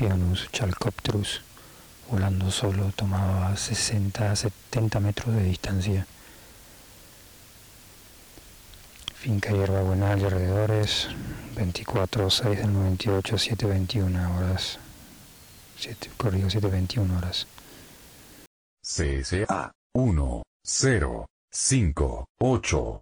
Scorpionus Chalcopterus, volando solo, tomaba 60 a 70 metros de distancia. Finca hierba buenal y alrededores, 24/6 del 98, 7:21 horas. Corrijo, 7:21 horas. CSA 1058